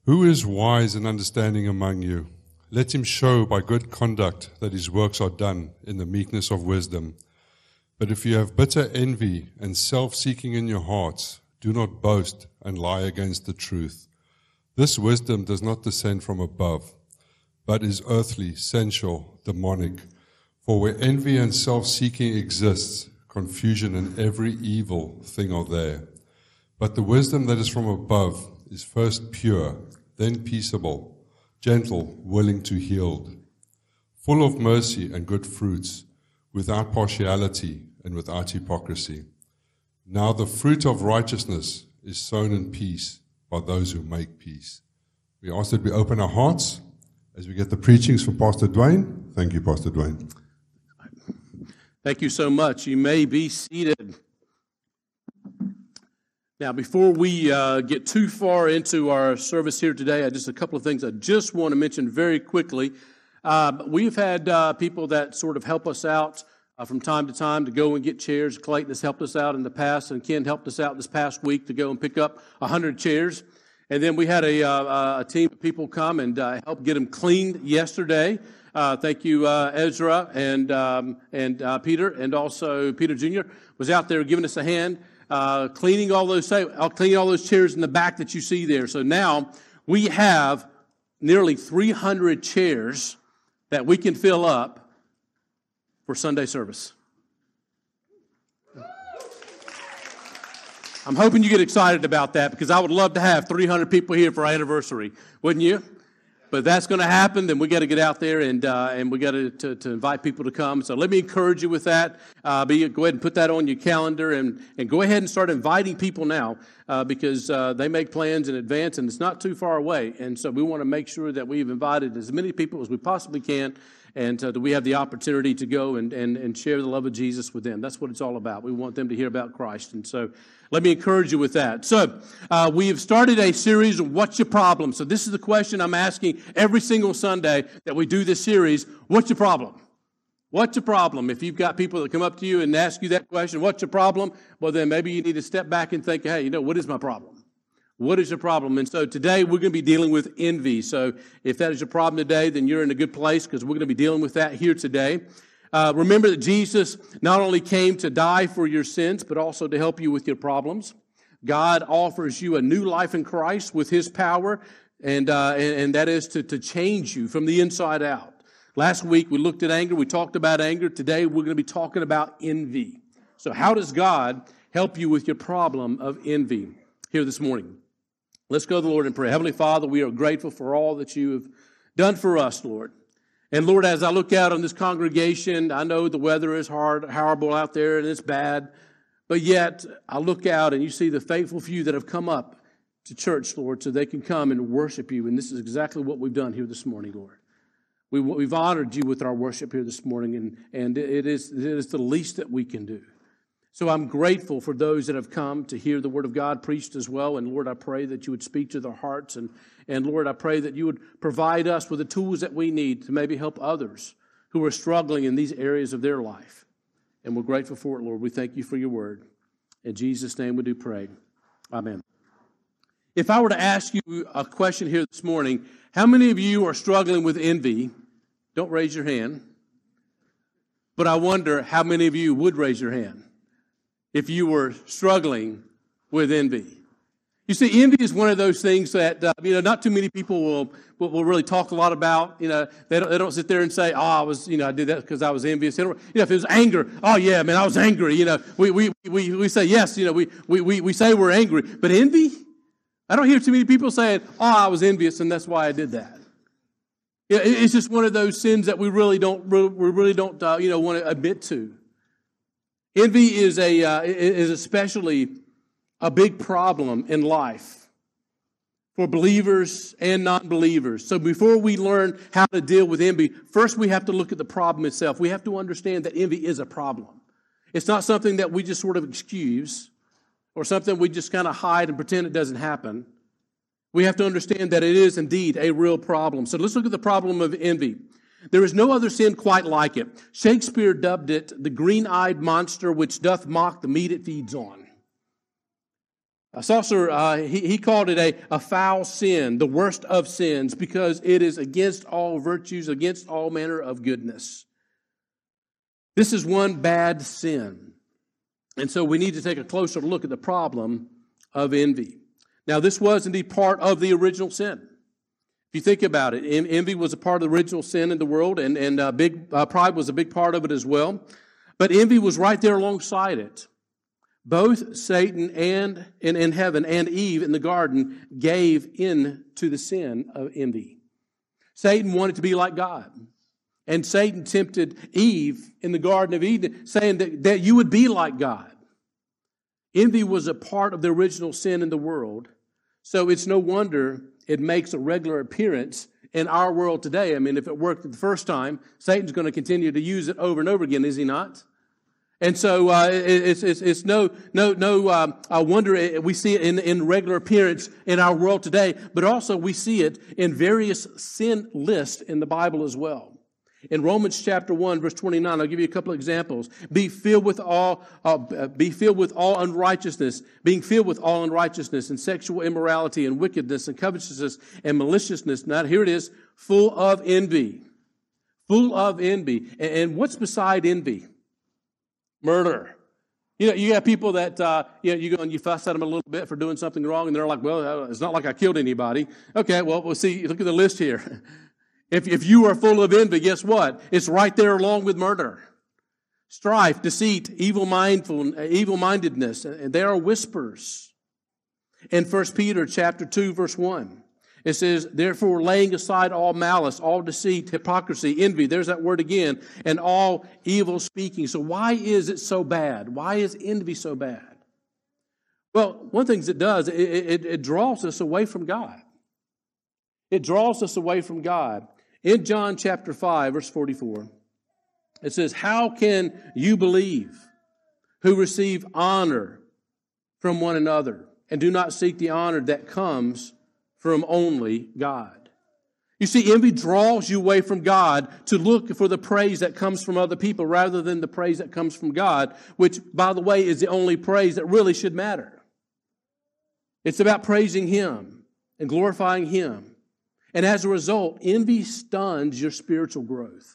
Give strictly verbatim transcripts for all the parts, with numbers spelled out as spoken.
Who is wise and understanding among you? Let him show by good conduct that his works are done in the meekness of wisdom. But if you have bitter envy and self-seeking in your hearts, do not boast and lie against the truth. This wisdom does not descend from above, but is earthly, sensual, demonic. For where envy and self-seeking exists, confusion and every evil thing are there. But the wisdom that is from above is first pure, then peaceable, gentle, willing to yield, full of mercy and good fruits, without partiality and without hypocrisy. Now the fruit of righteousness is sown in peace by those who make peace. We ask that we open our hearts as we get the preachings from Pastor Dwayne. Thank you, Pastor Dwayne. Thank you so much. You may be seated. Now, before we uh, get too far into our service here today, I just a couple of things I just want to mention very quickly. Uh, we've had uh, people that sort of help us out uh, from time to time to go and get chairs. Clayton has helped us out in the past, and Ken helped us out this past week to go and pick up one hundred chairs. And then we had a, uh, a team of people come and uh, help get them cleaned yesterday. Uh, thank you, uh, Ezra and um, and uh, Peter, and also Peter Junior was out there giving us a hand, uh, cleaning all those uh, cleaning all those chairs in the back that you see there. So now we have nearly three hundred chairs that we can fill up for Sunday service. I'm hoping you get excited about that, because I would love to have three hundred people here for our anniversary, wouldn't you? But that's going to happen, then we got to get out there and uh, and we got to, to to invite people to come. So let me encourage you with that. Uh, be, go ahead and put that on your calendar, and, and go ahead and start inviting people now, uh, because uh, they make plans in advance, and it's not too far away. And so we want to make sure that we've invited as many people as we possibly can, and uh, that we have the opportunity to go and, and, and share the love of Jesus with them. That's what it's all about. We want them to hear about Christ. And so let me encourage you with that. So uh, we have started a series of What's Your Problem? So this is the question I'm asking every single Sunday that we do this series. What's your problem? What's your problem? If you've got people that come up to you and ask you that question, what's your problem? Well, then maybe you need to step back and think, hey, you know, what is my problem? What is your problem? And so today we're going to be dealing with envy. So if that is your problem today, then you're in a good place, because we're going to be dealing with that here today. Uh, remember that Jesus not only came to die for your sins, but also to help you with your problems. God offers you a new life in Christ with His power, and uh, and, and that is to, to change you from the inside out. Last week we looked at anger. We talked about anger. Today we're going to be talking about envy. So how does God help you with your problem of envy here this morning? Let's go to the Lord in prayer. Heavenly Father, we are grateful for all that you have done for us, Lord. And Lord, as I look out on this congregation, I know the weather is hard, horrible out there, and it's bad. But yet, I look out and you see the faithful few that have come up to church, Lord, so they can come and worship you. And this is exactly what we've done here this morning, Lord. We, we've honored you with our worship here this morning, and, and it is, it is the least that we can do. So I'm grateful for those that have come to hear the Word of God preached as well. And Lord, I pray that you would speak to their hearts. And, and Lord, I pray that you would provide us with the tools that we need to maybe help others who are struggling in these areas of their life. And we're grateful for it, Lord. We thank you for your Word. In Jesus' name we do pray. Amen. If I were to ask you a question here this morning, how many of you are struggling with envy? Don't raise your hand. But I wonder how many of you would raise your hand if you were struggling with envy. You see, envy is one of those things that, uh, you know, not too many people will, will will really talk a lot about. You know, they don't, they don't sit there and say, oh, I was, you know, I did that because I was envious. You know, if it was anger, oh, yeah, man, I was angry. You know, we we we, we say, yes, you know, we, we, we, we say we're angry. But envy? I don't hear too many people saying, oh, I was envious and that's why I did that. Yeah, it's just one of those sins that we really don't, we really don't, uh, you know, want to admit to. Envy is a uh, is especially a big problem in life for believers and non-believers. So before we learn how to deal with envy, first we have to look at the problem itself. We have to understand that envy is a problem. It's not something that we just sort of excuse or something we just kind of hide and pretend it doesn't happen. We have to understand that it is indeed a real problem. So let's look at the problem of envy. There is no other sin quite like it. Shakespeare dubbed it the green-eyed monster which doth mock the meat it feeds on. Saucer, uh, he, he called it a, a foul sin, the worst of sins, because it is against all virtues, against all manner of goodness. This is one bad sin. And so we need to take a closer look at the problem of envy. Now, this was indeed part of the original sin. If you think about it, envy was a part of the original sin in the world, and, and uh, big uh, pride was a big part of it as well. But envy was right there alongside it. Both Satan and in, in heaven and Eve in the garden gave in to the sin of envy. Satan wanted to be like God. And Satan tempted Eve in the Garden of Eden, saying that, that you would be like God. Envy was a part of the original sin in the world. So it's no wonder it makes a regular appearance in our world today. I mean, if it worked the first time, Satan's going to continue to use it over and over again, is he not? And so uh, it's, it's, it's no no no um, uh, wonder we see it in, in regular appearance in our world today, but also we see it in various sin lists in the Bible as well. In Romans chapter one, verse twenty-nine, I'll give you a couple of examples. Be filled with all, uh, be filled with all unrighteousness, being filled with all unrighteousness and sexual immorality and wickedness and covetousness and maliciousness. Now here it is, full of envy, full of envy. And, and what's beside envy? Murder. You know, you have people that, uh, you know, you go and you fuss at them a little bit for doing something wrong, and they're like, well, it's not like I killed anybody. Okay, well, we'll see. Look at the list here. If, if you are full of envy, guess what? It's right there along with murder. Strife, deceit, evil mindful, evil-mindedness, and they are whispers. In First Peter chapter two, verse one, it says, therefore, laying aside all malice, all deceit, hypocrisy, envy, there's that word again, and all evil speaking. So why is it so bad? Why is envy so bad? Well, one of the things it does, it, it, it draws us away from God. It draws us away from God. In John chapter five, verse forty-four, it says, how can you believe who receive honor from one another and do not seek the honor that comes from only God? You see, envy draws you away from God to look for the praise that comes from other people rather than the praise that comes from God, which, by the way, is the only praise that really should matter. It's about praising Him and glorifying Him. And as a result, envy stuns your spiritual growth.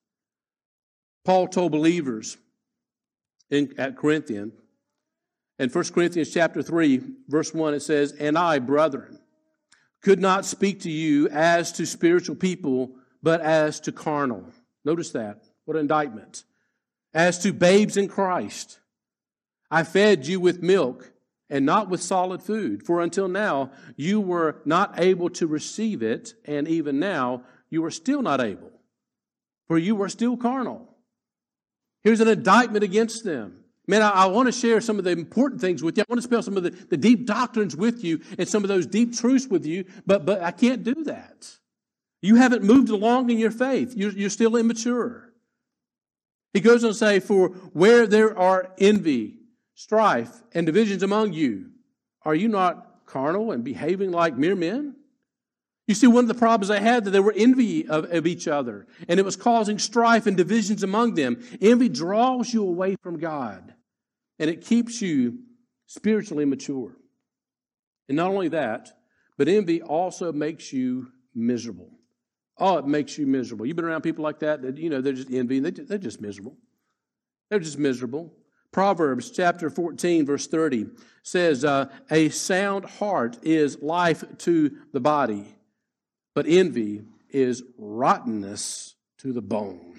Paul told believers in, at Corinthians, in First Corinthians chapter three, verse one, it says, and I, brethren, could not speak to you as to spiritual people, but as to carnal. Notice that. What an indictment. As to babes in Christ, I fed you with milk and not with solid food. For until now, you were not able to receive it, and even now, you are still not able. For you are still carnal. Here's an indictment against them. Man, I, I want to share some of the important things with you. I want to spell some of the, the deep doctrines with you and some of those deep truths with you, but, but I can't do that. You haven't moved along in your faith. You're, you're still immature. He goes on to say, for where there are envy, strife, and divisions among you, are you not carnal and behaving like mere men? You see, one of the problems they had, that they were envy of, of each other, and it was causing strife and divisions among them. Envy draws you away from God, and it keeps you spiritually mature. And not only that, but envy also makes you miserable. Oh, it makes you miserable. You've been around people like that, that you know, they're just envy, they, they're just miserable. They're just miserable. Proverbs chapter fourteen, verse thirty says, uh, a sound heart is life to the body, but envy is rottenness to the bone.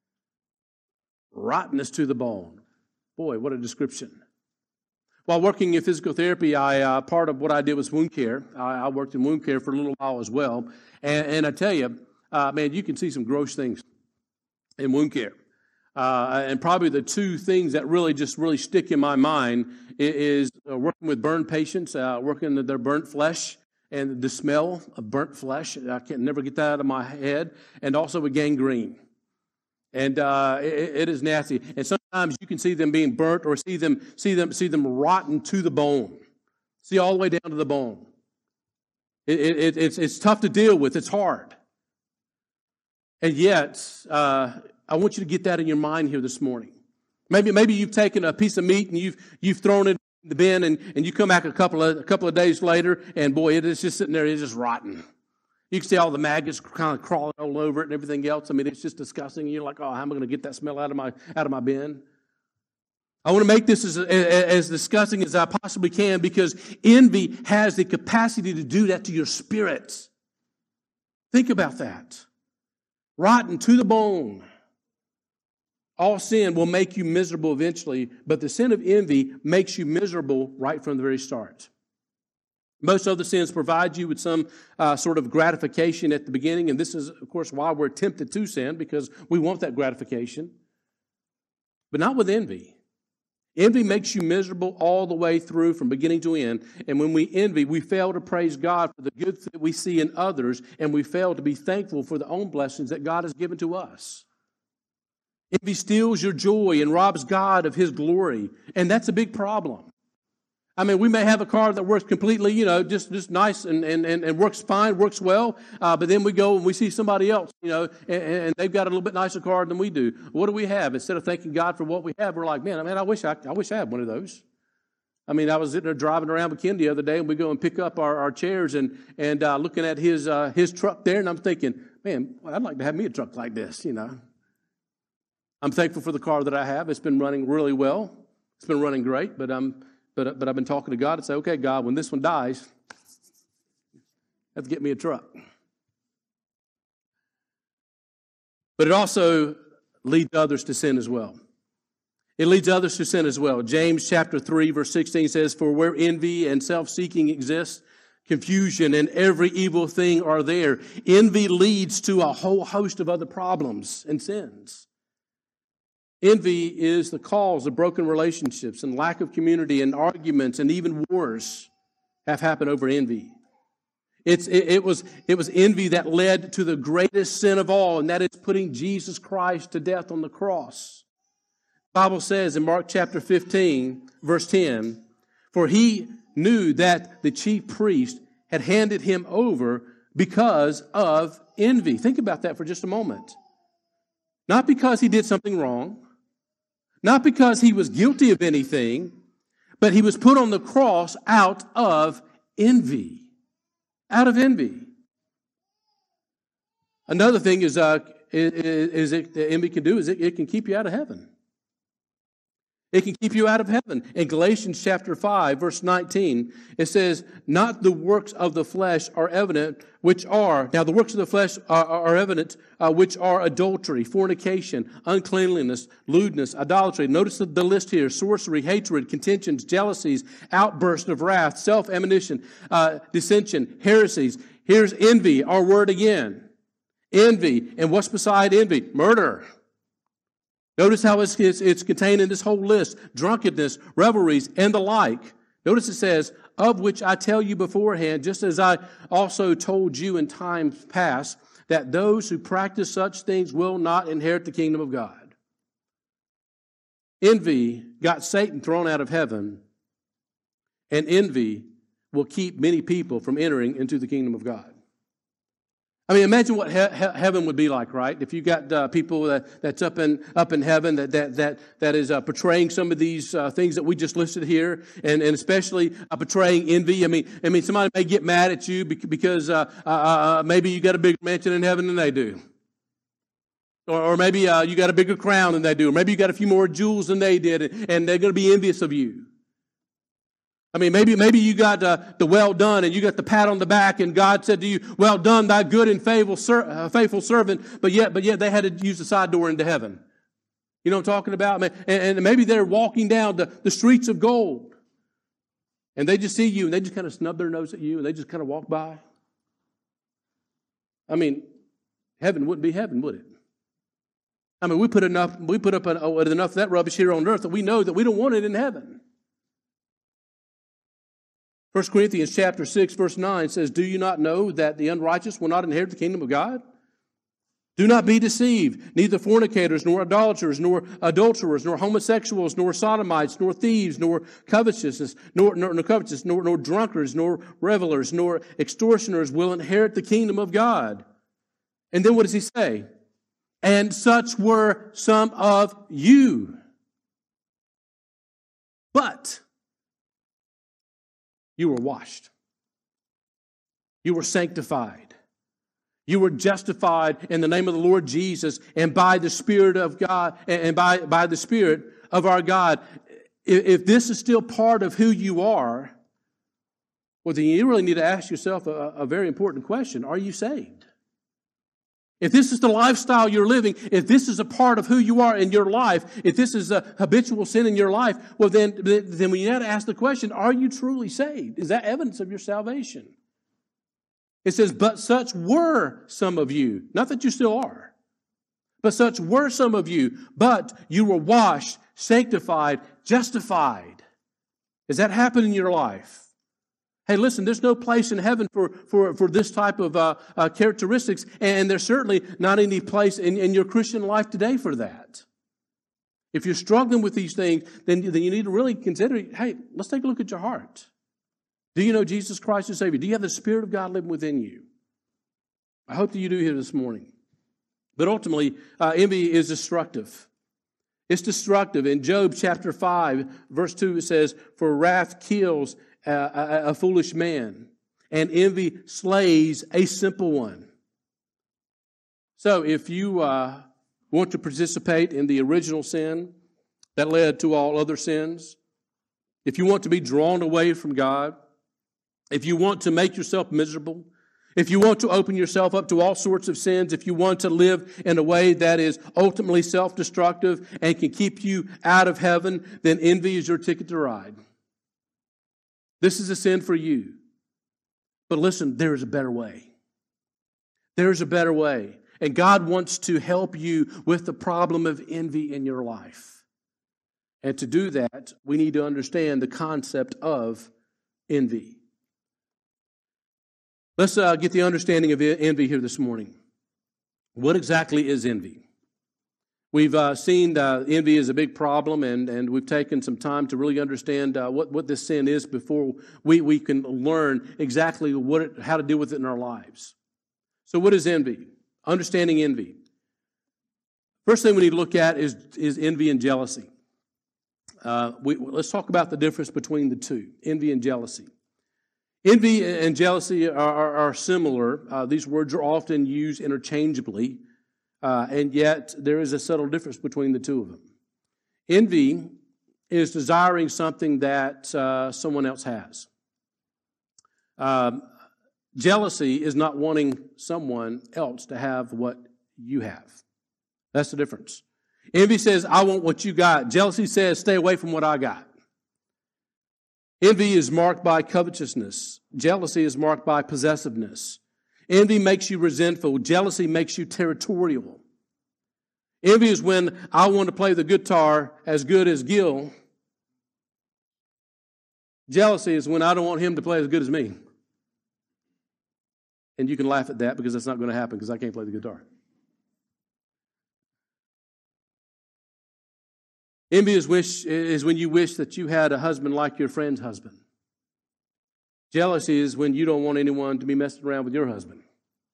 Rottenness to the bone. Boy, what a description. While working in physical therapy, I uh, part of what I did was wound care. I, I worked in wound care for a little while as well. And, and I tell you, uh, man, you can see some gross things in wound care. Uh, and probably the two things that really just really stick in my mind is, is uh, working with burned patients, uh, working with their burnt flesh, and the smell of burnt flesh. I can never get that out of my head. And also with gangrene. And uh, it, it is nasty. And sometimes you can see them being burnt or see them see them see them rotten to the bone. See all the way down to the bone. It, it, it's it's tough to deal with. It's hard. And yet, uh, I want you to get that in your mind here this morning. Maybe maybe you've taken a piece of meat and you've you've thrown it the bin, and, and you come back a couple of a couple of days later, and boy, it is just sitting there, it's just rotten. You can see all the maggots kind of crawling all over it and everything else. I mean, it's just disgusting. You're like, oh, how am I going to get that smell out of my out of my bin? I want to make this as, as disgusting as I possibly can, because envy has the capacity to do that to your spirit. Think about that. Rotten to the bone. All sin will make you miserable eventually, but the sin of envy makes you miserable right from the very start. Most other sins provide you with some uh, sort of gratification at the beginning, and this is, of course, why we're tempted to sin, because we want that gratification. But not with envy. Envy makes you miserable all the way through from beginning to end, and when we envy, we fail to praise God for the good that we see in others, and we fail to be thankful for the own blessings that God has given to us. Envy steals your joy and robs God of His glory, and that's a big problem. I mean, we may have a car that works completely, you know, just, just nice and, and, and works fine, works well, uh, but then we go and we see somebody else, you know, and, and they've got a little bit nicer car than we do. What do we have? Instead of thanking God for what we have, we're like, man, I mean, I wish I, I wish I had one of those. I mean, I was sitting there driving around with Ken the other day, and we go and pick up our, our chairs and and uh, looking at his uh, his truck there, and I'm thinking, man, well, I'd like to have me a truck like this, you know. I'm thankful for the car that I have. It's been running really well. It's been running great, but I'm but but I've been talking to God and say, okay, God, when this one dies, you have to get me a truck. But it also leads others to sin as well. It leads others to sin as well. James chapter three, verse sixteen says, for where envy and self-seeking exist, confusion and every evil thing are there. Envy leads to a whole host of other problems and sins. Envy is the cause of broken relationships and lack of community, and arguments and even wars have happened over envy. It's, it, it, was, it was envy that led to the greatest sin of all, and that is putting Jesus Christ to death on the cross. The Bible says in Mark chapter fifteen, verse ten, for he knew that the chief priest had handed him over because of envy. Think about that for just a moment. Not because he did something wrong, not because he was guilty of anything, but he was put on the cross out of envy. Out of envy. Another thing is, uh, is, is it, that envy can do is it, it can keep you out of heaven. It can keep you out of heaven. In Galatians chapter five, verse nineteen, it says, not the works of the flesh are evident, which are, now the works of the flesh are, are evident, uh, which are adultery, fornication, uncleanliness, lewdness, idolatry. Notice the, the list here: sorcery, hatred, contentions, jealousies, outbursts of wrath, self-admonition, uh, dissension, heresies. Here's envy, our word again. Envy. And what's beside envy? Murder. Notice how it's, it's, it's contained in this whole list. Drunkenness, revelries, and the like. Notice it says, of which I tell you beforehand, just as I also told you in times past, that those who practice such things will not inherit the kingdom of God. Envy got Satan thrown out of heaven, and envy will keep many people from entering into the kingdom of God. I mean, imagine what he- he- heaven would be like, right? If you got uh, people that, that's up in up in heaven that that that that is uh, portraying some of these uh, things that we just listed here, and, and especially uh, portraying envy. I mean, I mean, somebody may get mad at you because uh, uh, uh, maybe you got a bigger mansion in heaven than they do, or, or maybe uh, you got a bigger crown than they do, or maybe you got a few more jewels than they did, and they're going to be envious of you. I mean, maybe maybe you got uh, the well done, and you got the pat on the back, and God said to you, well done, thy good and faithful, ser- uh, faithful servant, but yet but yet they had to use the side door into heaven. You know what I'm talking about? And, and maybe they're walking down the, the streets of gold, and they just see you, and they just kind of snub their nose at you, and they just kind of walk by. I mean, heaven wouldn't be heaven, would it? I mean, we put enough we put up enough of that rubbish here on earth that we know that we don't want it in heaven. First Corinthians chapter six, verse nine says, do you not know that the unrighteous will not inherit the kingdom of God? Do not be deceived. Neither fornicators, nor idolaters, nor adulterers, nor homosexuals, nor sodomites, nor thieves, nor covetousness, nor, nor, nor covetous, nor, nor drunkards, nor revelers, nor extortioners will inherit the kingdom of God. And then what does he say? And such were some of you. But You were washed. You were sanctified. You were justified in the name of the Lord Jesus and by the Spirit of God and by, by the Spirit of our God. If this is still part of who you are, well, then you really need to ask yourself a, a very important question. Are you saved? If this is the lifestyle you're living, if this is a part of who you are in your life, if this is a habitual sin in your life, well, then, then we have to ask the question, are you truly saved? Is that evidence of your salvation? It says, but such were some of you. Not that you still are. But such were some of you. But you were washed, sanctified, justified. Has that happened in your life? Hey, listen, there's no place in heaven for, for, for this type of uh, uh, characteristics, and there's certainly not any place in, in your Christian life today for that. If you're struggling with these things, then, then you need to really consider, hey, let's take a look at your heart. Do you know Jesus Christ as Savior? Do you have the Spirit of God living within you? I hope that you do here this morning. But ultimately, uh, envy is destructive. It's destructive. In Job chapter five, verse two, it says, for wrath kills A, a, a foolish man, and envy slays a simple one. So if you uh, want to participate in the original sin that led to all other sins, if you want to be drawn away from God, if you want to make yourself miserable, if you want to open yourself up to all sorts of sins, if you want to live in a way that is ultimately self-destructive and can keep you out of heaven, then envy is your ticket to ride. This is a sin for you. But listen, there is a better way. There is a better way. And God wants to help you with the problem of envy in your life. And to do that, we need to understand the concept of envy. Let's uh, get the understanding of envy here this morning. What exactly is envy? We've uh, seen uh, envy is a big problem, and, and we've taken some time to really understand uh, what, what this sin is before we, we can learn exactly what it, how to deal with it in our lives. So what is envy? Understanding envy. First thing we need to look at is, is envy and jealousy. Uh, we, let's talk about the difference between the two, envy and jealousy. Envy and jealousy are, are, are similar. Uh, these words are often used interchangeably. Uh, and yet, there is a subtle difference between the two of them. Envy is desiring something that uh, someone else has. Um, jealousy is not wanting someone else to have what you have. That's the difference. Envy says, I want what you got. Jealousy says, stay away from what I got. Envy is marked by covetousness. Jealousy is marked by possessiveness. Envy makes you resentful. Jealousy makes you territorial. Envy is when I want to play the guitar as good as Gil. Jealousy is when I don't want him to play as good as me. And you can laugh at that because that's not going to happen because I can't play the guitar. Envy is, wish, is when you wish that you had a husband like your friend's husband. Jealousy is when you don't want anyone to be messing around with your husband.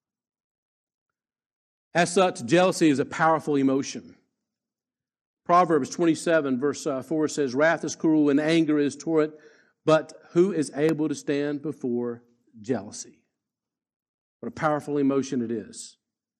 As such, jealousy is a powerful emotion. Proverbs twenty-seven, verse four says, wrath is cruel and anger is torrent, but who is able to stand before jealousy? What a powerful emotion it is.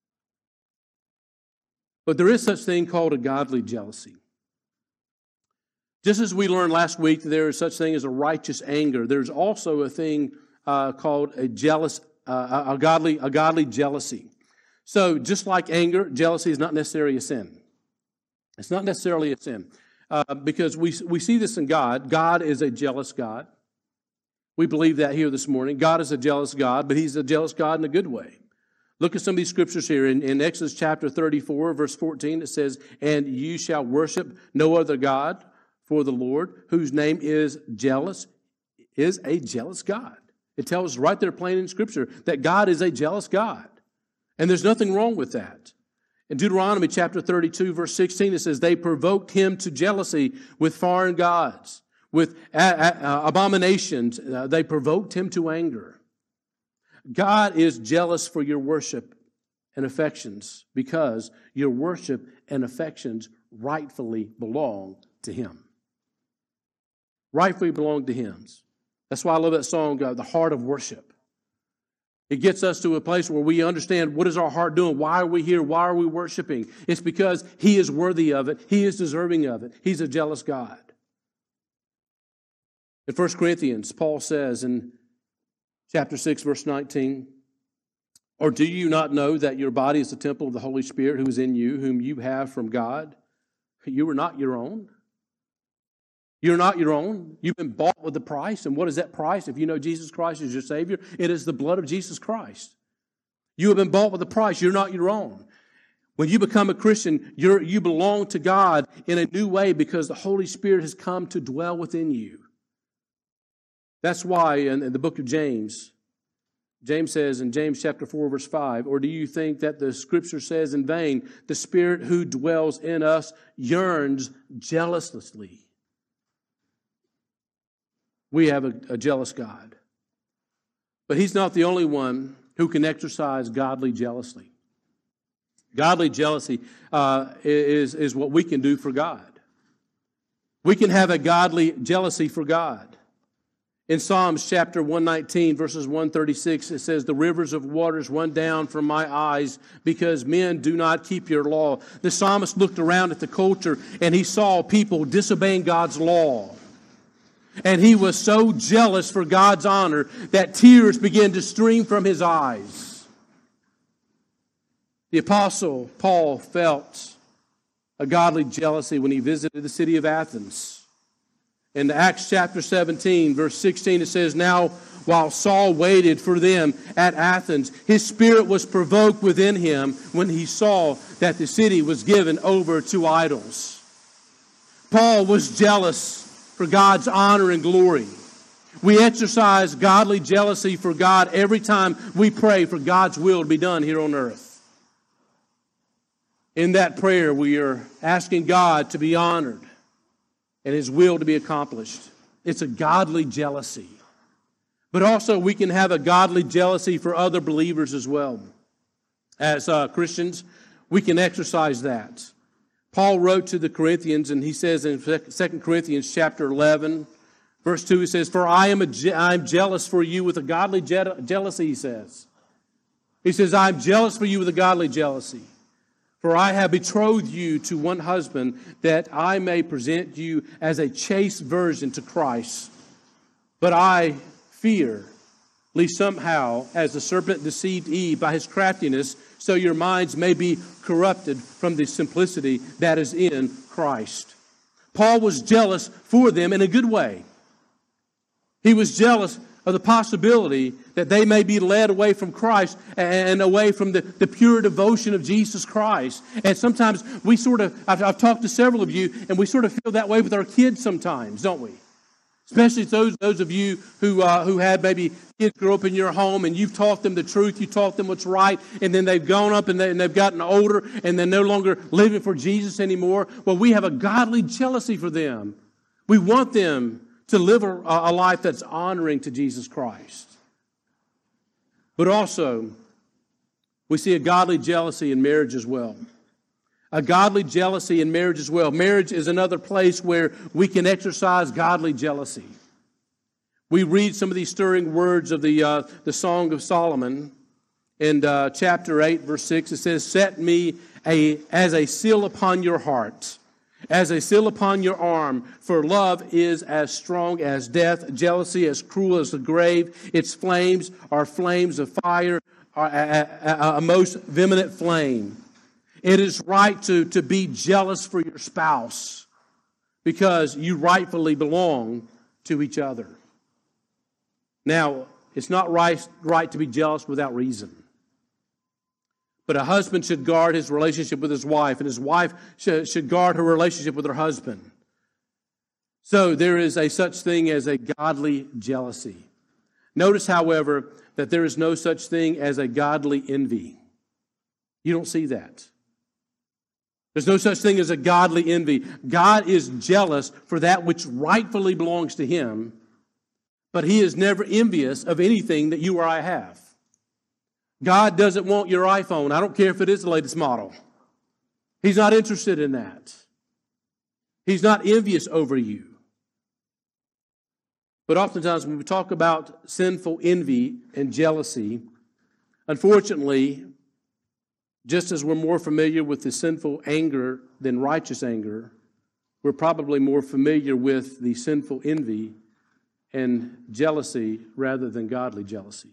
But there is such thing called a godly jealousy. Just as we learned last week, there is such thing as a righteous anger. There's also a thing uh, called a jealous, uh, a godly, a godly jealousy. So, just like anger, jealousy is not necessarily a sin. It's not necessarily a sin uh, because we we see this in God. God is a jealous God. We believe that here this morning. God is a jealous God, but He's a jealous God in a good way. Look at some of these scriptures here. In, in Exodus chapter thirty-four, verse fourteen, it says, and you shall worship no other God. For the Lord, whose name is jealous, is a jealous God. It tells us right there plain in Scripture that God is a jealous God. And there's nothing wrong with that. In Deuteronomy chapter thirty-two, verse sixteen, it says, they provoked him to jealousy with foreign gods, with a- a- abominations. Uh, they provoked him to anger. God is jealous for your worship and affections because your worship and affections rightfully belong to Him. Rightfully belong to Him. That's why I love that song, uh, The Heart of Worship. It gets us to a place where we understand what is our heart doing? Why are we here? Why are we worshiping? It's because He is worthy of it. He is deserving of it. He's a jealous God. In First Corinthians, Paul says in chapter six, verse nineteen, or do you not know that your body is the temple of the Holy Spirit who is in you, whom you have from God? You are not your own. You're not your own. You've been bought with a price. And what is that price? If you know Jesus Christ as your Savior, it is the blood of Jesus Christ. You have been bought with a price. You're not your own. When you become a Christian, you're, you belong to God in a new way because the Holy Spirit has come to dwell within you. That's why in, in the book of James, James says in James chapter four, verse five, or do you think that the Scripture says in vain, the Spirit who dwells in us yearns jealously? We have a, a jealous God. But He's not the only one who can exercise godly jealousy. Godly jealousy uh, is, is what we can do for God. We can have a godly jealousy for God. In Psalms chapter one nineteen, verses one thirty-six, it says, the rivers of waters run down from my eyes because men do not keep your law. The psalmist looked around at the culture and he saw people disobeying God's law. And he was so jealous for God's honor that tears began to stream from his eyes. The Apostle Paul felt a godly jealousy when he visited the city of Athens. In Acts chapter seventeen, verse sixteen, it says, now while Saul waited for them at Athens, his spirit was provoked within him when he saw that the city was given over to idols. Paul was jealous for God's honor and glory. We exercise godly jealousy for God every time we pray for God's will to be done here on earth. In that prayer, we are asking God to be honored and His will to be accomplished. It's a godly jealousy. But also we can have a godly jealousy for other believers as well. As uh, Christians, we can exercise that. Paul wrote to the Corinthians, and he says in Second Corinthians chapter eleven, verse two, he says, for I am, a je- I am jealous for you with a godly je- jealousy, he says. He says, I am jealous for you with a godly jealousy. For I have betrothed you to one husband, that I may present you as a chaste virgin to Christ. But I fear, lest somehow, as the serpent deceived Eve by his craftiness, so your minds may be corrupted from the simplicity that is in Christ. Paul was jealous for them in a good way. He was jealous of the possibility that they may be led away from Christ and away from the, the pure devotion of Jesus Christ. And sometimes we sort of, I've, I've talked to several of you, and we sort of feel that way with our kids sometimes, don't we? Especially those those of you who uh, who had maybe kids grow up in your home and you've taught them the truth, you taught them what's right, and then they've gone up and, they, and they've gotten older and they're no longer living for Jesus anymore. Well, we have a godly jealousy for them. We want them to live a, a life that's honoring to Jesus Christ. But also, we see a godly jealousy in marriage as well. A godly jealousy in marriage as well. Marriage is another place where we can exercise godly jealousy. We read some of these stirring words of the uh, the Song of Solomon in uh, chapter eight, verse six. It says, set me a, as a seal upon your heart, as a seal upon your arm, for love is as strong as death, jealousy as cruel as the grave. Its flames are flames of fire, are a, a, a most vehement flame. It is right to, to be jealous for your spouse because you rightfully belong to each other. Now, it's not right, right to be jealous without reason. But a husband should guard his relationship with his wife, and his wife should, should guard her relationship with her husband. So there is a such thing as a godly jealousy. Notice, however, that there is no such thing as a godly envy. You don't see that. There's no such thing as a godly envy. God is jealous for that which rightfully belongs to Him, but He is never envious of anything that you or I have. God doesn't want your iPhone. I don't care if it is the latest model. He's not interested in that. He's not envious over you. But oftentimes when we talk about sinful envy and jealousy, unfortunately, just as we're more familiar with the sinful anger than righteous anger, we're probably more familiar with the sinful envy and jealousy rather than godly jealousy.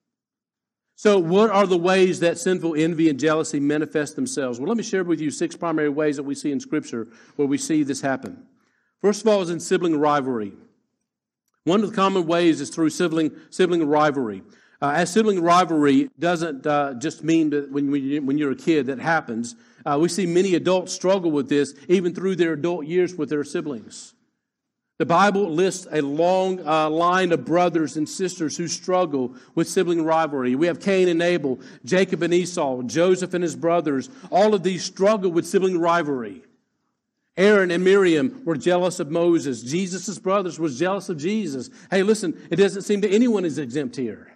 So what are the ways that sinful envy and jealousy manifest themselves? Well, let me share with you six primary ways that we see in Scripture where we see this happen. First of all is in sibling rivalry. One of the common ways is through sibling, sibling rivalry. Uh, as sibling rivalry doesn't uh, just mean that when, when, you, when you're a kid that happens. Uh, we see many adults struggle with this even through their adult years with their siblings. The Bible lists a long uh, line of brothers and sisters who struggle with sibling rivalry. We have Cain and Abel, Jacob and Esau, Joseph and his brothers. All of these struggle with sibling rivalry. Aaron and Miriam were jealous of Moses. Jesus' brothers were jealous of Jesus. Hey, listen, it doesn't seem that anyone is exempt here.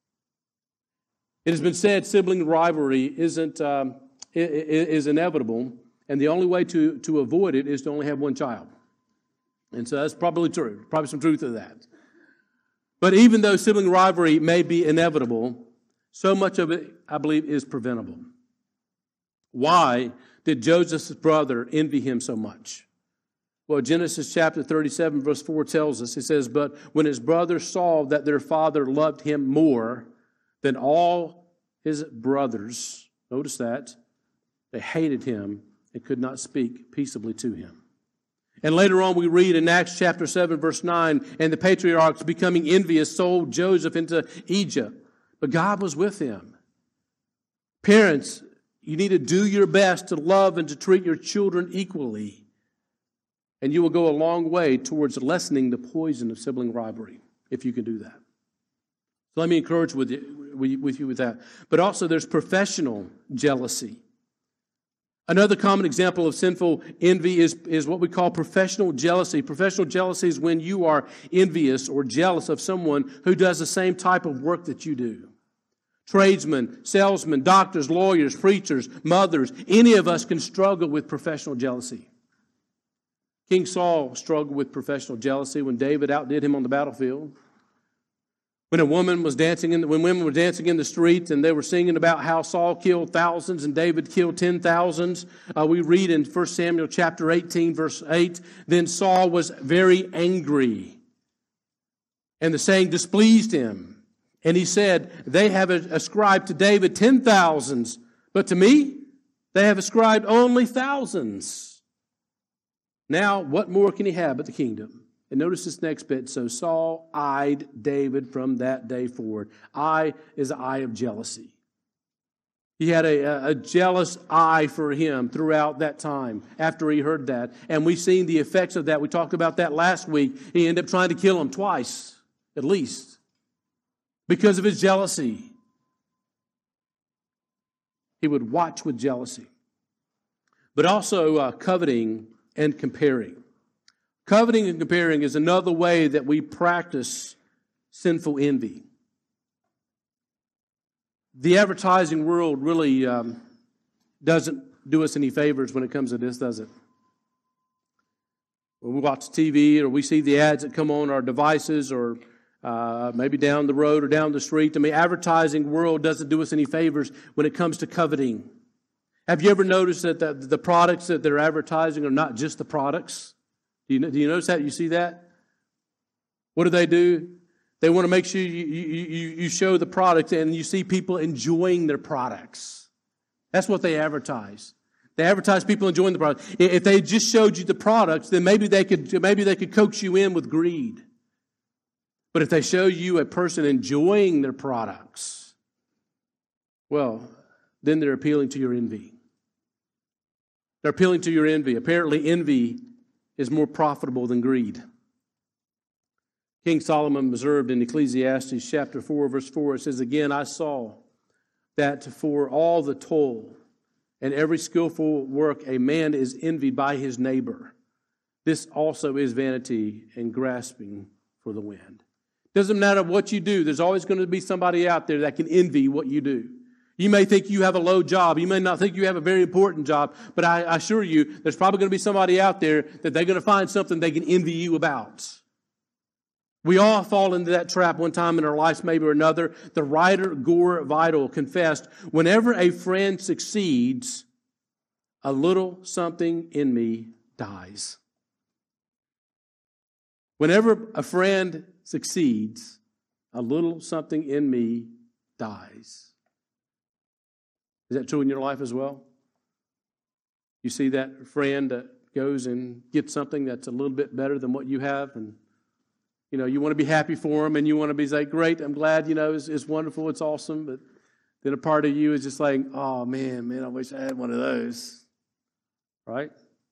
It has been said sibling rivalry isn't um, is inevitable, and the only way to, to avoid it is to only have one child. And so that's probably true, probably some truth to that. But even though sibling rivalry may be inevitable, so much of it, I believe, is preventable. Why did Joseph's brother envy him so much? Well, Genesis chapter thirty-seven, verse four tells us, it says, "But when his brothers saw that their father loved him more than all his brothers," notice that, "they hated him and could not speak peaceably to him." And later on we read in Acts chapter seven, verse nine, "And the patriarchs, becoming envious, sold Joseph into Egypt. But God was with him." Parents, you need to do your best to love and to treat your children equally. And you will go a long way towards lessening the poison of sibling rivalry, if you can do that. So let me encourage with you, with you with that. But also there's professional jealousy. Another common example of sinful envy is, is what we call professional jealousy. Professional jealousy is when you are envious or jealous of someone who does the same type of work that you do. Tradesmen, salesmen, doctors, lawyers, preachers, mothers, any of us can struggle with professional jealousy. King Saul struggled with professional jealousy when David outdid him on the battlefield. When a woman was dancing in the, when women were dancing in the streets and they were singing about how Saul killed thousands and David killed ten thousands, uh, we read in First Samuel chapter eighteen, verse eight, "Then Saul was very angry, and the saying displeased him. And he said, they have ascribed to David ten thousands, but to me they have ascribed only thousands. Now what more can he have but the kingdom?" And notice this next bit. "So Saul eyed David from that day forward." Eye is an eye of jealousy. He had a, a jealous eye for him throughout that time after he heard that. And we've seen the effects of that. We talked about that last week. He ended up trying to kill him twice, at least, because of his jealousy. He would watch with jealousy. But also uh, coveting and comparing. Coveting and comparing is another way that we practice sinful envy. The advertising world really um, doesn't do us any favors when it comes to this, does it? When we watch T V or we see the ads that come on our devices or uh, maybe down the road or down the street, I mean, advertising world doesn't do us any favors when it comes to coveting. Have you ever noticed that the, the products that they're advertising are not just the products? Do you, do you notice that? You see that? What do they do? They want to make sure you, you, you show the product and you see people enjoying their products. That's what they advertise. They advertise people enjoying the product. If they just showed you the products, then maybe they could maybe they could coax you in with greed. But if they show you a person enjoying their products, well, then they're appealing to your envy. They're appealing to your envy. Apparently, envy is more profitable than greed. King Solomon observed in Ecclesiastes chapter four, verse four, it says, "Again, I saw that for all the toil and every skillful work, a man is envied by his neighbor. This also is vanity and grasping for the wind." Doesn't matter what you do, there's always going to be somebody out there that can envy what you do. You may think you have a low job. You may not think you have a very important job. But I assure you, there's probably going to be somebody out there that they're going to find something they can envy you about. We all fall into that trap one time in our lives, maybe or another. The writer Gore Vidal confessed, whenever a friend succeeds, a little something in me dies. Whenever a friend succeeds, a little something in me dies. Is that true in your life as well? You see that friend that goes and gets something that's a little bit better than what you have, and you know, you want to be happy for them, and you want to be like, great, I'm glad, you know, it's, it's wonderful, it's awesome, but then a part of you is just like, oh man, man, I wish I had one of those, right?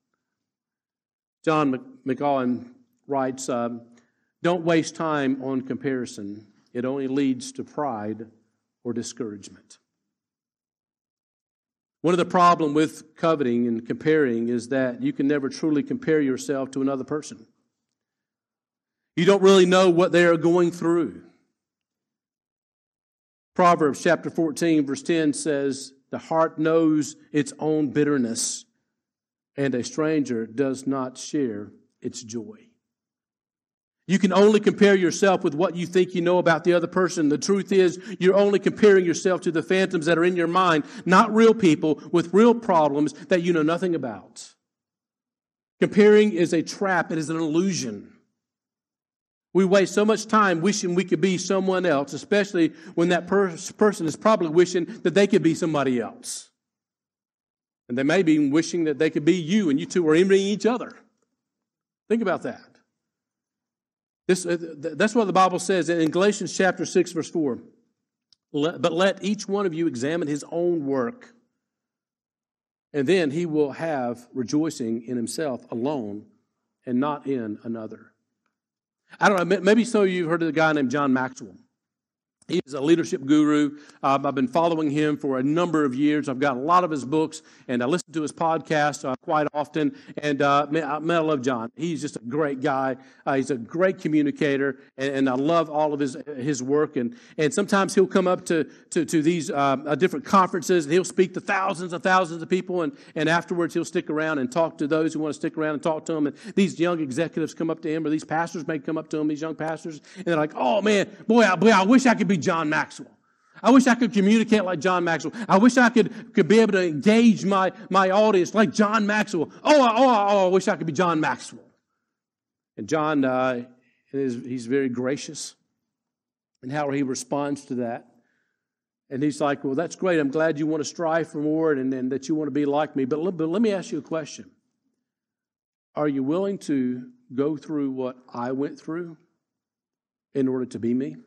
John McGowan writes, um, don't waste time on comparison. It only leads to pride or discouragement. One of the problems with coveting and comparing is that you can never truly compare yourself to another person. You don't really know what they are going through. Proverbs chapter fourteen, verse ten says, the heart knows its own bitterness, and a stranger does not share its joy. You can only compare yourself with what you think you know about the other person. The truth is, you're only comparing yourself to the phantoms that are in your mind, not real people with real problems that you know nothing about. Comparing is a trap. It is an illusion. We waste so much time wishing we could be someone else, especially when that per- person is probably wishing that they could be somebody else. And they may be wishing that they could be you, and you two are envying each other. Think about that. This, uh, that's what the Bible says in Galatians chapter six, verse four. But let each one of you examine his own work, and then he will have rejoicing in himself alone and not in another. I don't know, maybe some of you have heard of a guy named John Maxwell. He's a leadership guru. Um, I've been following him for a number of years. I've got a lot of his books, and I listen to his podcast uh, quite often. And uh, man, I, man, I love John. He's just a great guy. Uh, he's a great communicator, and, and I love all of his his work. And and sometimes he'll come up to to, to these um, uh, different conferences, and he'll speak to thousands and thousands of people. And, and afterwards, he'll stick around and talk to those who want to stick around and talk to him. And these young executives come up to him, or these pastors may come up to him, these young pastors, and they're like, "Oh man, boy, I, boy, I wish I could be John Maxwell. I wish I could communicate like John Maxwell. I wish I could, could be able to engage my, my audience like John Maxwell. Oh, oh, oh, I wish I could be John Maxwell." And John, uh, is, he's very gracious in how he responds to that. And he's like, well, that's great. I'm glad you want to strive for more and, and that you want to be like me. But, but let me ask you a question. Are you willing to go through what I went through in order to be me?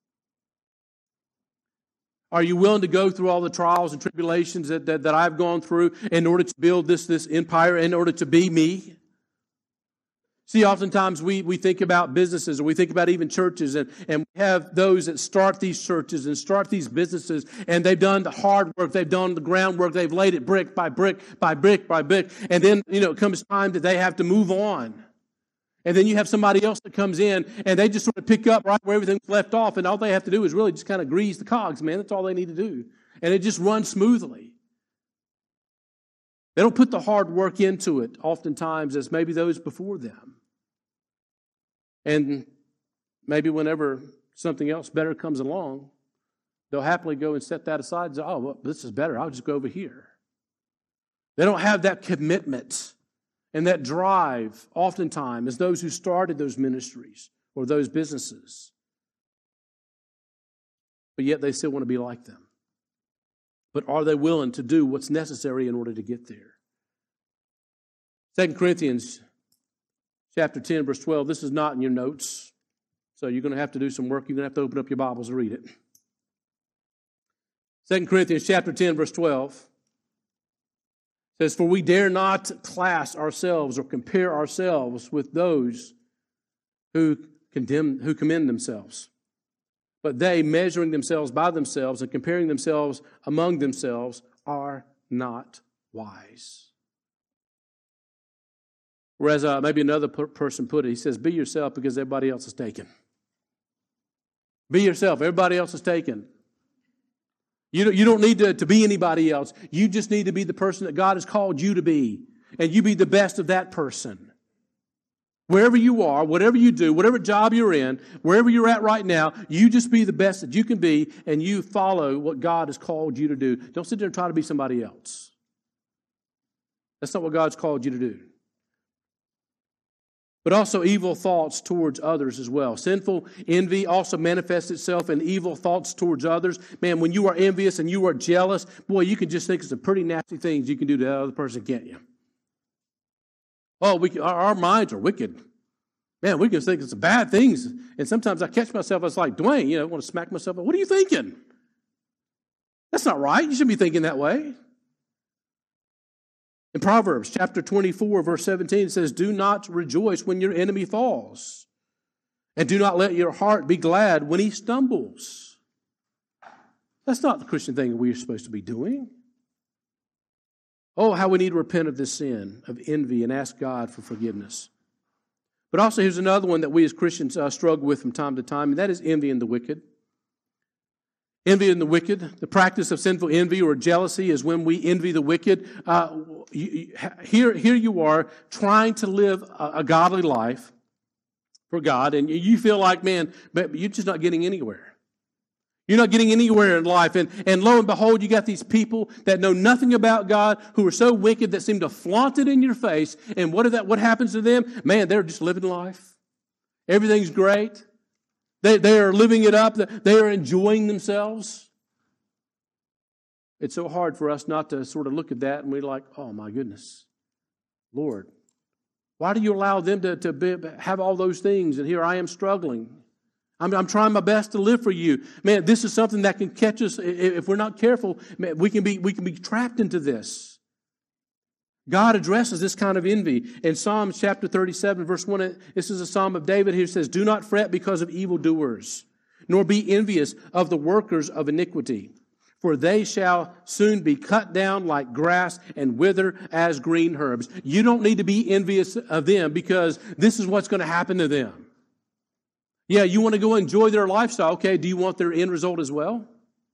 Are you willing to go through all the trials and tribulations that, that, that I've gone through in order to build this, this empire, in order to be me? See, oftentimes we, we think about businesses, or we think about even churches, and, and we have those that start these churches and start these businesses, and they've done the hard work, they've done the groundwork, they've laid it brick by brick by brick by brick, and then, you know, it comes time that they have to move on. And then you have somebody else that comes in, and they just sort of pick up right where everything's left off, and all they have to do is really just kind of grease the cogs, man. That's all they need to do. And it just runs smoothly. They don't put the hard work into it oftentimes as maybe those before them. And maybe whenever something else better comes along, they'll happily go and set that aside and say, oh, well, this is better. I'll just go over here. They don't have that commitment and that drive, oftentimes, as those who started those ministries or those businesses. But yet they still want to be like them. But are they willing to do what's necessary in order to get there? Second Corinthians chapter ten, verse twelve. This is not in your notes, so you're going to have to do some work. You're going to have to open up your Bibles and read it. Second Corinthians chapter ten, verse twelve. Says, for we dare not class ourselves or compare ourselves with those who condemn, who commend themselves. But they, measuring themselves by themselves and comparing themselves among themselves, are not wise. Whereas uh, maybe another per- person put it, he says, be yourself because everybody else is taken. Be yourself. Everybody else is taken. You don't, you don't need to, to be anybody else. You just need to be the person that God has called you to be. And you be the best of that person. wherever you are, whatever you do, whatever job you're in, wherever you're at right now, you just be the best that you can be and you follow what God has called you to do. Don't sit there and try to be somebody else. That's not what God's called you to do. But also evil thoughts towards others as well. Sinful envy also manifests itself in evil thoughts towards others. Man, when you are envious and you are jealous, boy, you can just think of some pretty nasty things you can do to the other person, can't you? Oh, we can, our, our minds are wicked. Man, we can think of some bad things. And sometimes I catch myself, I was like, Dwayne, you know, I want to smack myself. What are you thinking? That's not right. You shouldn't be thinking that way. In Proverbs chapter twenty-four, verse seventeen, it says, do not rejoice when your enemy falls, and do not let your heart be glad when he stumbles. That's not the Christian thing we're supposed to be doing. Oh, how we need to repent of this sin of envy and ask God for forgiveness. But also here's another one that we as Christians uh, struggle with from time to time, and that is envy and the wicked. Envy and the wicked, the practice of sinful envy or jealousy is when we envy the wicked. Uh, you, you, here, here you are trying to live a, a godly life for God, and you feel like, man, but you're just not getting anywhere. You're not getting anywhere in life. And, and lo and behold, you got these people that know nothing about God who are so wicked that seem to flaunt it in your face. And what, is that, what happens to them? Man, they're just living life. Everything's great. They, they are living it up. They are enjoying themselves. It's so hard for us not to sort of look at that and we're like, oh my goodness, Lord, why do you allow them to, to be, have all those things? And here I am struggling. I'm, I'm trying my best to live for you. Man, this is something that can catch us if we're not careful. Man, we can be, we can be trapped into this. God addresses this kind of envy. In Psalms chapter thirty-seven, verse one, this is a psalm of David. He says, do not fret because of evildoers, nor be envious of the workers of iniquity. For they shall soon be cut down like grass and wither as green herbs. You don't need to be envious of them because this is what's going to happen to them. Yeah, you want to go enjoy their lifestyle. Okay, do you want their end result as well?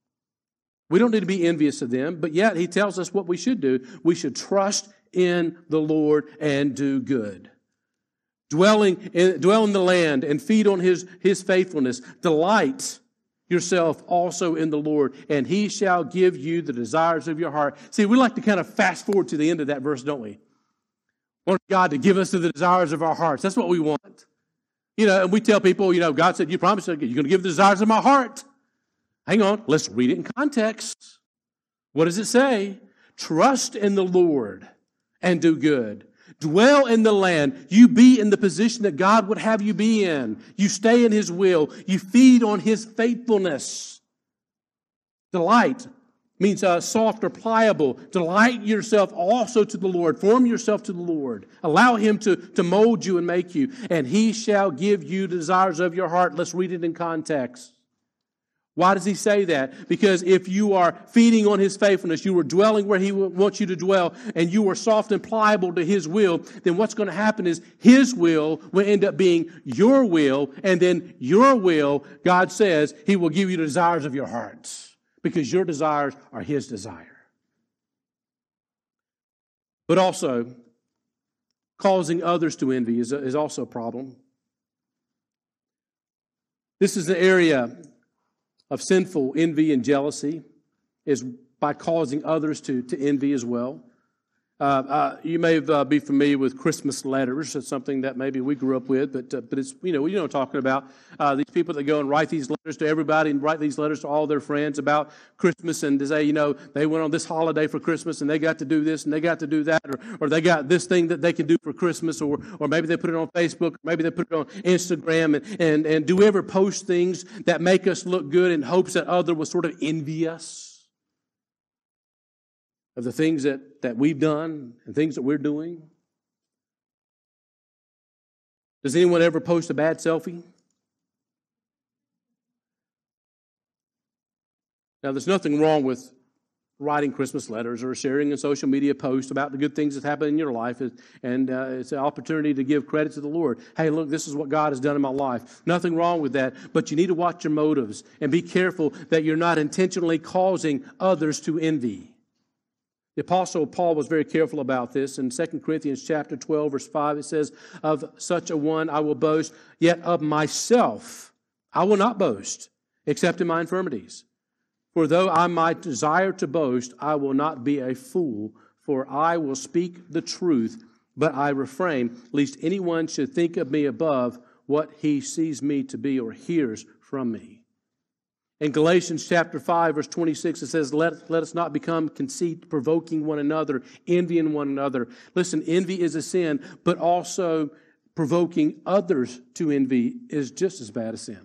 We don't need to be envious of them, but yet he tells us what we should do. We should trust in the Lord and do good. Dwelling in, dwell in the land and feed on his, his faithfulness. Delight yourself also in the Lord, and he shall give you the desires of your heart. See, we like to kind of fast forward to the end of that verse, don't we? We want God to give us the desires of our hearts. That's what we want. You know, and we tell people, you know, God said, you promised you're going to give the desires of my heart. Hang on, let's read it in context. What does it say? Trust in the Lord and do good. Dwell in the land. You be in the position that God would have you be in. You stay in his will. You feed on his faithfulness. Delight means uh, soft or pliable. Delight yourself also to the Lord. Form yourself to the Lord. Allow him to, to mold you and make you. And he shall give you the desires of your heart. Let's read it in context. Why does he say that? Because if you are feeding on his faithfulness, you are dwelling where he wants you to dwell, and you are soft and pliable to his will, then what's going to happen is his will will end up being your will, and then your will, God says, he will give you the desires of your hearts, because your desires are his desire. But also, causing others to envy is, is also a problem. This is the area of sinful envy and jealousy, is by causing others to, to envy as well. Uh, uh, you may uh, be familiar with Christmas letters. It's something that maybe we grew up with, but uh, but it's, you know, you know what I'm talking about. Uh, these people that go and write these letters to everybody and write these letters to all their friends about Christmas, and to say, you know, they went on this holiday for Christmas and they got to do this and they got to do that, or, or they got this thing that they can do for Christmas, or or maybe they put it on Facebook, or maybe they put it on Instagram, and, and, and do we ever post things that make us look good in hopes that others will sort of envy us of the things that, that we've done and things that we're doing? Does anyone ever post a bad selfie? Now, there's nothing wrong with writing Christmas letters or sharing a social media post about the good things that happen in your life, and uh, it's an opportunity to give credit to the Lord. Hey, look, this is what God has done in my life. Nothing wrong with that, but you need to watch your motives and be careful that you're not intentionally causing others to envy. The Apostle Paul was very careful about this. In Second Corinthians chapter twelve, verse five, it says, of such a one I will boast, yet of myself I will not boast, except in my infirmities. For though I might desire to boast, I will not be a fool, for I will speak the truth, but I refrain, lest anyone should think of me above what he sees me to be or hears from me. In Galatians chapter five, verse twenty-six, it says, let, let us not become conceit, provoking one another, envying one another. Listen, envy is a sin, but also provoking others to envy is just as bad a sin.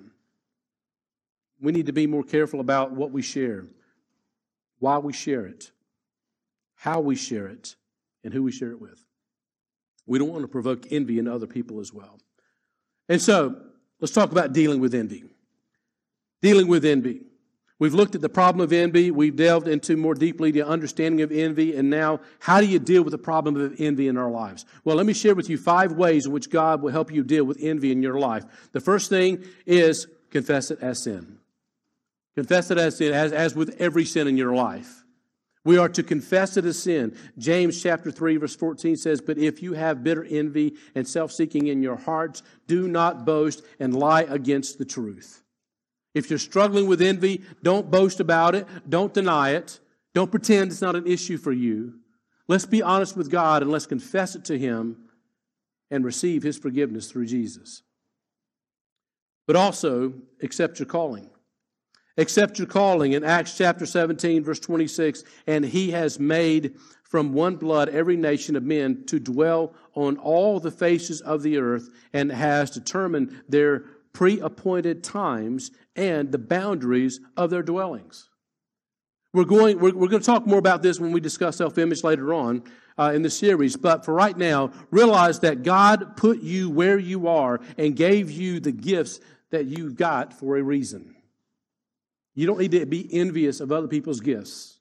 We need to be more careful about what we share, why we share it, how we share it, and who we share it with. We don't want to provoke envy in other people as well. And so, let's talk about dealing with envy. Dealing with envy. We've looked at the problem of envy. We've delved into more deeply the understanding of envy. And now, how do you deal with the problem of envy in our lives? Well, let me share with you five ways in which God will help you deal with envy in your life. The first thing is confess it as sin. Confess it as sin, as, as with every sin in your life. We are to confess it as sin. James chapter three, verse fourteen says, but if you have bitter envy and self-seeking in your hearts, do not boast and lie against the truth. If you're struggling with envy, don't boast about it. Don't deny it. Don't pretend it's not an issue for you. Let's be honest with God and let's confess it to Him and receive His forgiveness through Jesus. But also, accept your calling. Accept your calling. In Acts chapter seventeen, verse twenty-six, and He has made from one blood every nation of men to dwell on all the faces of the earth, and has determined their pre-appointed times and the boundaries of their dwellings. We're going, we're, we're going to talk more about this when we discuss self-image later on uh, in the series. But for right now, realize that God put you where you are and gave you the gifts that you've got for a reason. You don't need to be envious of other people's gifts.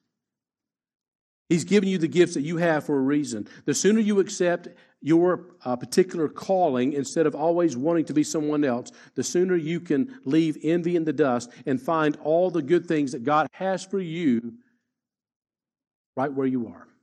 He's given you the gifts that you have for a reason. The sooner you accept your uh, particular calling instead of always wanting to be someone else, the sooner you can leave envy in the dust and find all the good things that God has for you right where you are.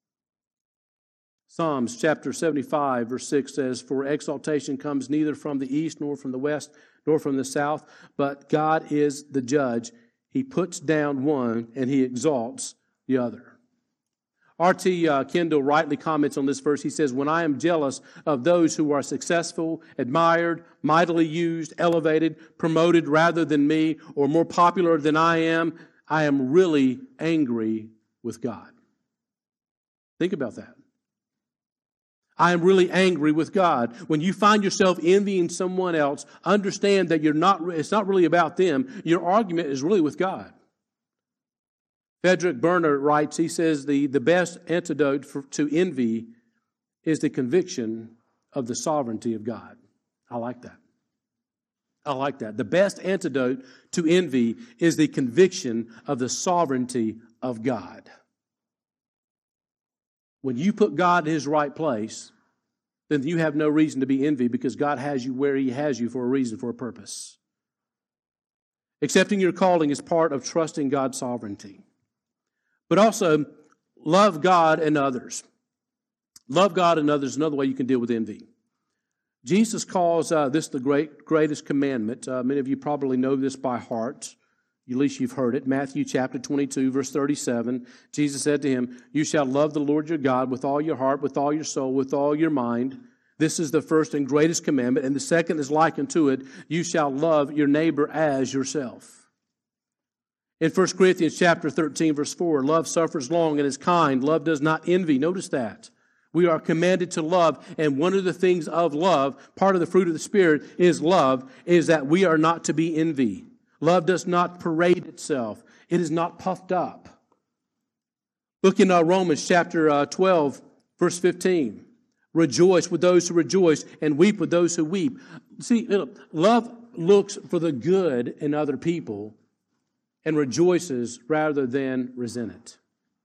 Psalms chapter seventy-five, verse six says, for exaltation comes neither from the east, nor from the west, nor from the south, but God is the judge. He puts down one, and He exalts the other. R T Uh, Kendall rightly comments on this verse. He says, when I am jealous of those who are successful, admired, mightily used, elevated, promoted rather than me, or more popular than I am, I am really angry with God. Think about that. I am really angry with God. When you find yourself envying someone else, understand that you're not, it's not really about them. Your argument is really with God. Frederick Berner writes, he says, the, the best antidote for, to envy is the conviction of the sovereignty of God. I like that. I like that. The best antidote to envy is the conviction of the sovereignty of God. When you put God in His right place, then you have no reason to be envied because God has you where He has you for a reason, for a purpose. Accepting your calling is part of trusting God's sovereignty. But also, love God and others. Love God and others is another way you can deal with envy. Jesus calls uh, this the great greatest commandment. Uh, many of you probably know this by heart. At least you've heard it. Matthew chapter twenty-two, verse thirty-seven. Jesus said to him, you shall love the Lord your God with all your heart, with all your soul, with all your mind. This is the first and greatest commandment. And the second is like unto it. You shall love your neighbor as yourself. In First Corinthians chapter thirteen, verse four, love suffers long and is kind. Love does not envy. Notice that. We are commanded to love. And one of the things of love, part of the fruit of the Spirit is love, is that we are not to be envy. Love does not parade itself. It is not puffed up. Look in uh, Romans chapter uh, twelve, verse fifteen. Rejoice with those who rejoice and weep with those who weep. See, love looks for the good in other people and rejoices rather than resent it.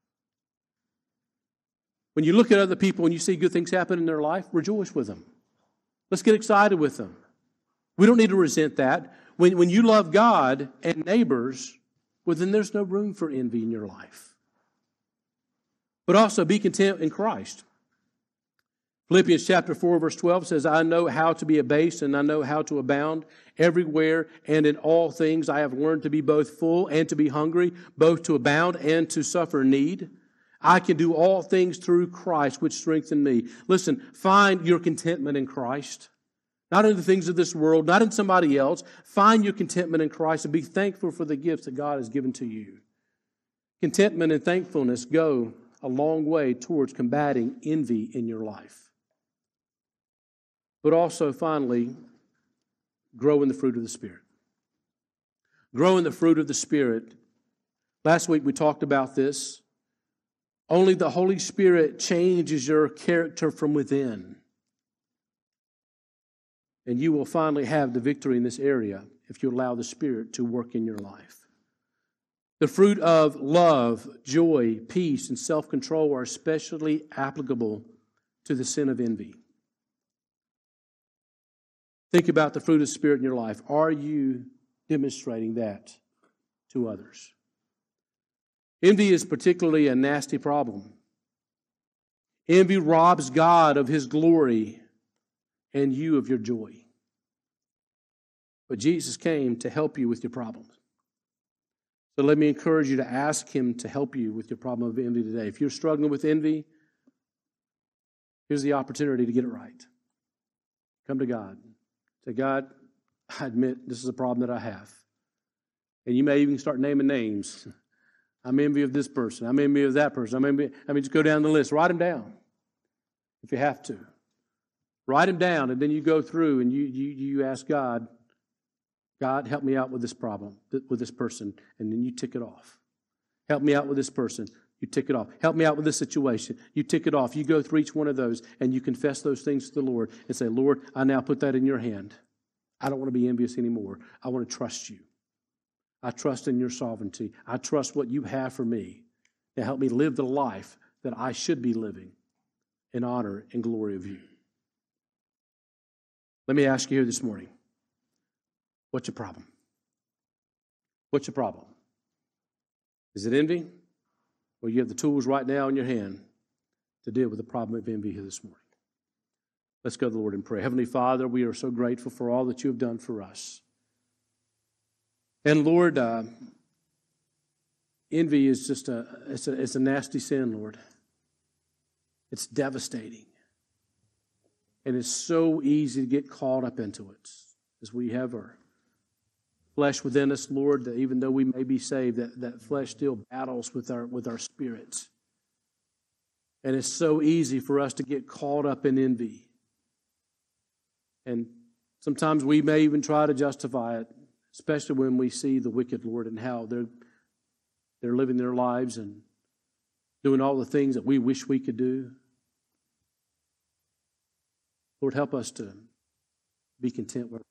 When you look at other people and you see good things happen in their life, rejoice with them. Let's get excited with them. We don't need to resent that. When, when you love God and neighbors, well, then there's no room for envy in your life. But also be content in Christ. Philippians chapter four, verse twelve says, I know how to be abased and I know how to abound. Everywhere and in all things I have learned to be both full and to be hungry, both to abound and to suffer need. I can do all things through Christ, which strengthen me. Listen, find your contentment in Christ. Not in the things of this world, not in somebody else. Find your contentment in Christ and be thankful for the gifts that God has given to you. Contentment and thankfulness go a long way towards combating envy in your life. But also, finally, grow in the fruit of the Spirit. Grow in the fruit of the Spirit. Last week we talked about this. Only the Holy Spirit changes your character from within. And you will finally have the victory in this area if you allow the Spirit to work in your life. The fruit of love, joy, peace, and self-control are especially applicable to the sin of envy. Think about the fruit of the Spirit in your life. Are you demonstrating that to others? Envy is particularly a nasty problem. Envy robs God of His glory and you of your joy. But Jesus came to help you with your problems. So let me encourage you to ask Him to help you with your problem of envy today. If you're struggling with envy, here's the opportunity to get it right. Come to God. Say, God, I admit this is a problem that I have. And you may even start naming names. I'm envy of this person. I'm envy of that person. I'm envy. I mean, just go down the list. Write them down if you have to. Write them down, and then you go through and you you you ask God, God, help me out with this problem, with this person, and then you tick it off. Help me out with this person. You tick it off. Help me out with this situation. You tick it off. You go through each one of those and you confess those things to the Lord and say, Lord, I now put that in your hand. I don't want to be envious anymore. I want to trust you. I trust in your sovereignty. I trust what you have for me to help me live the life that I should be living in honor and glory of you. Let me ask you here this morning, what's your problem? What's your problem? Is it envy? Well, you have the tools right now in your hand to deal with the problem of envy here this morning. Let's go to the Lord in prayer. Heavenly Father, we are so grateful for all that you have done for us. And Lord, uh, envy is just a it's, a it's a nasty sin, Lord. It's devastating. And it's so easy to get caught up into it as we have our flesh within us, Lord, that even though we may be saved, that, that flesh still battles with our with our spirits. And it's so easy for us to get caught up in envy. And sometimes we may even try to justify it, especially when we see the wicked, Lord, and how they're they're living their lives and doing all the things that we wish we could do. Lord, help us to be content with.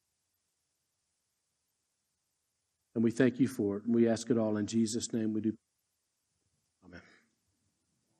And we thank you for it. And we ask it all in Jesus' name. We do.